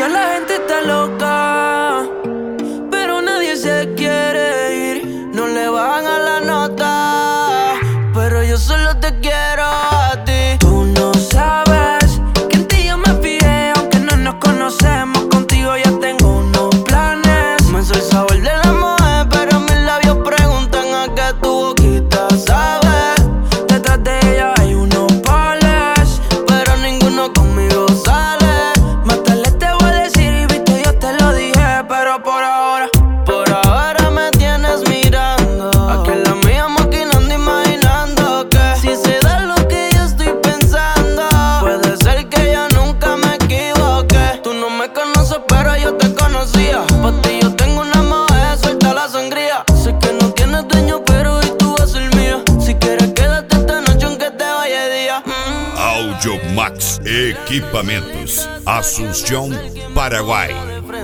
Ya la gente está loca, pero nadie se quiere ir. No le bajan a la nota, pero yo solo te quiero a ti. Tú no sabes que en ti yo me fijé, aunque no nos conocemos. Contigo ya tengo unos planes. Me soy sabor de la mujer, pero mis labios preguntan a qué tu boquita sabe. Detrás de ella hay unos pales, pero ninguno conmigo sale. Más tarde te voy a decir, viste, yo te lo dije, pero por ahora me tienes mirando. Aquí en la mía maquinando, imaginando que si se da lo que yo estoy pensando, puede ser que yo nunca me equivoqué. Tú no me conoces, pero yo te conocía. Por ti yo tengo una mujer, suelta la sangría. Sé que no tienes dueño, pero hoy tú vas a ser mía. Si quieres quédate esta noche aunque te vaya de día. Audio Max Equipamentos, Asunción, Paraguay.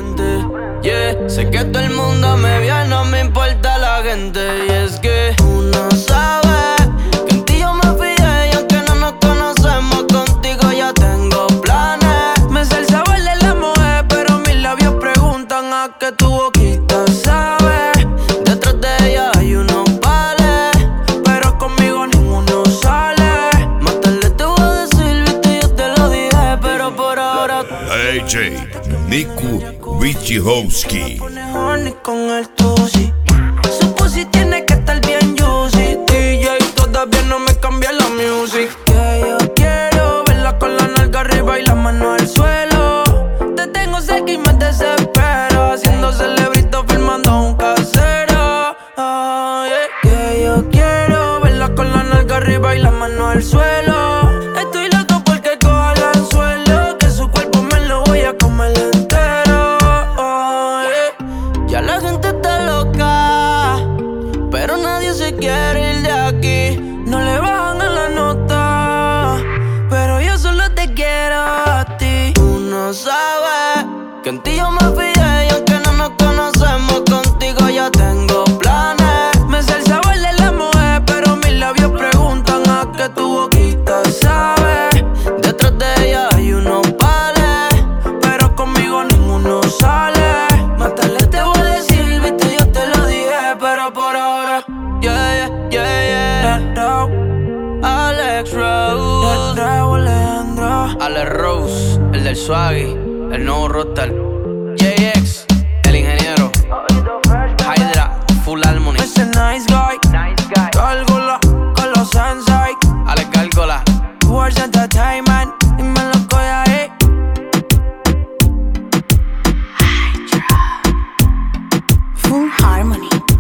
Yeah, sé que todo el mundo me ve, no me importa la gente. Y es que tú no sabes que en ti yo me fijé, y aunque no nos conocemos, contigo ya tengo planes. Me sé el sabor de la mujer, pero mis labios preguntan a qué tu boquita sabe. Detrás de ella hay unos pales, pero conmigo ninguno sale. Más tarde te voy a decir, viste, yo te lo dije, pero por ahora DJ Nico Wichihowski. pone horny con el tusi. Su pussy tiene que estar bien juicy. DJ todavía no me cambia la music. Que yo quiero verla con la nalga arriba y la mano al suelo. Te tengo cerca y me desespero, haciendo celebrito filmando a un casero. Que yo quiero verla con la nalga arriba y la mano al suelo. Estoy loco porque coja el anzuelo, que su cuerpo me lo voy a comer entero. Ya la gente está loca, pero nadie se quiere ir de aquí. No le bajan a la nota, pero yo solo te quiero a ti. Tú no sabes que en ti yo me fijé, y aunque no nos conocemos, contigo ya tengo planes. Me sé el sabor de la mujer, pero mis labios preguntan a qué tu boquita sabe. Detrás de ella hay unos pales, pero conmigo ninguno sale. Más tarde te voy a decir, viste, yo te lo dije, pero por ahora, yeah, yeah, yeah. Alex Rose, Alex Rose, el del Swaggy, el nuevo roster. JX, el ingeniero. Hydra, Full Harmony. Ese nice guy, Gárgola, con los Sensei. Alex Gárgola, Words Entertainment, y me lo coge ahí. Full Harmony.